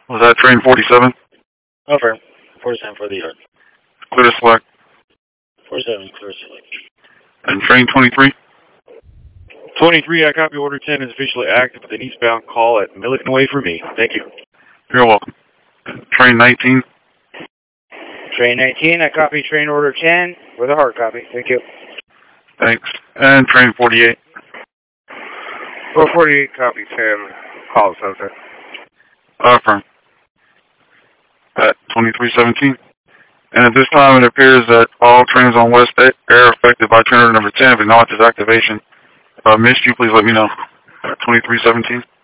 Was that train 47? Over. 47 for the yard. Clear to select. 47, clear to select. And train 23? 23, I copy order 10 is officially active with an eastbound call at Milliken Way for me. Thank you. You're welcome. Train 19? Train 19, I copy train order 10 with a hard copy. Thank you. Thanks. And train 48? 448, copy 10, call sunset. Affirm. At 2317? And at this time, it appears that all trains on West Air affected by train order number 10 have acknowledged its activation. If I missed you, please let me know. 2317?